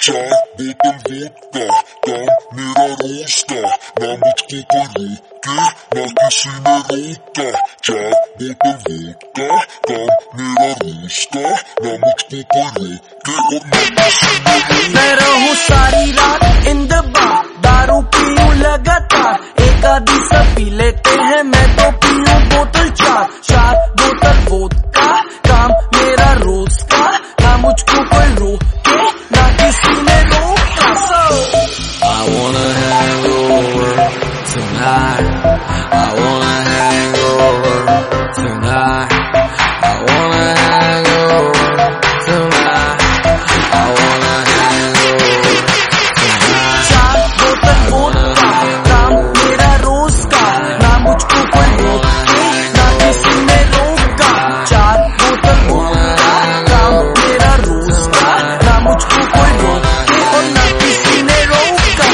चार बोतल वोडका, काम मेरा रोज का, ना मुझको कोई रोके, ना किसी ने रोका। चार बोतल वोडका, काम मेरा रोज का, ना मुझको कोई रोके और ना किसी ने रोका। मैं रहूं सारी रात इन द बार, दारू पीऊं लगातार, एक आधी सब पी लेते हैं, मैं तो पीऊं बोतल चार। चार बोतल वोडका, काम मेरा रोज का, ना मुझको कोई रोके, ना किसी ने रोका। I wanna hang over tonight. I wanna hang over tonight. I wanna hang over tonight. I wanna hang over tonight. चार बोतल वोडका, काम मेरा रोज का, ना मुझको कोई रोके, ना किसी ने रोका। चार बोतल वोडका, काम मेरा रोज का, ना मुझको कोई रोके और ना किसी ने रोका।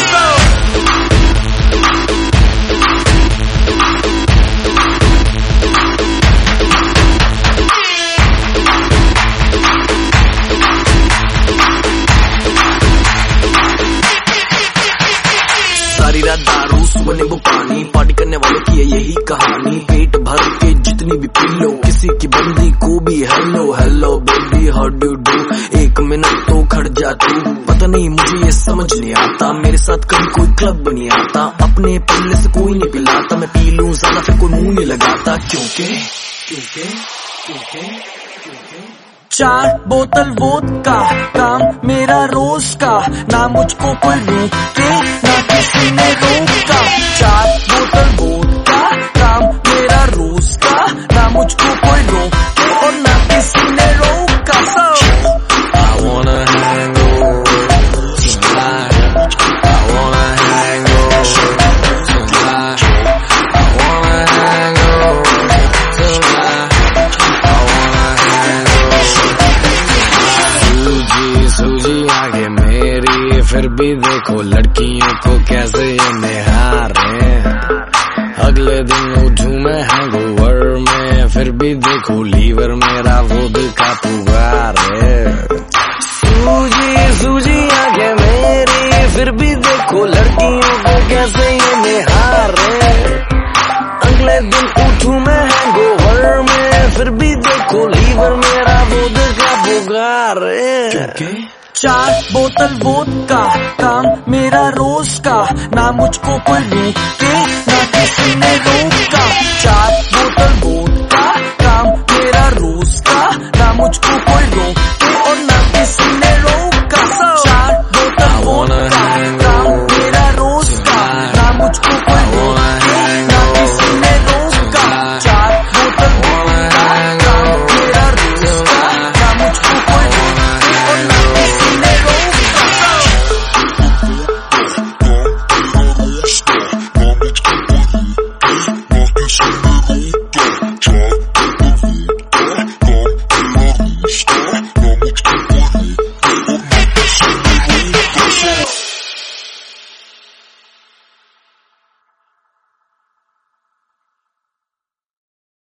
सारी रात दारू सुबह नींबू पानी, पार्टी करने वालों की है यही कहानी। पेट भर के जितनी भी पी लो, किसी की बंदी को भी hello hello baby how do do. एक मिनट तो खड़ जा तू, पता नहीं मुझे ये समझ नहीं आता, मेरे साथ कभी कोई क्लब नहीं आता, अपने पल्ले से कोई नहीं पिलाता, मैं पी लूं ज्यादा फिर कोई मुंह नहीं लगाता। क्योंकि चार बोतल वोडका, काम मेरा रोज का, ना मुझको कोई रोके, ना किसी ने रोका। चार बोतल वोडका, काम मेरा रोज का, ना मुझको कोई रोके और ना किसी ने रोका। I wanna hang over tonight. I wanna hang over tonight. I wanna hang over tonight. I wanna hang over tonight. सूजी आगे मेरी, फिर भी देखो लड़कियों को कैसे ये निहारे। अगले दिन उठूं मैं हैंगओवर में, फिर भी देखो लीवर मेरा वोडका पुकार है। सूजी आगे मेरी, फिर भी देखो लड़कियों को कैसे ये निहारे। अगले दिन उठूं मैं हैंगओवर में, फिर भी देखो लीवर मेरा वोडका पुकार है। चार बोतल वोडका, काम मेरा रोज का, ना मुझको कोई रोके, ना किसी ने रोका। चार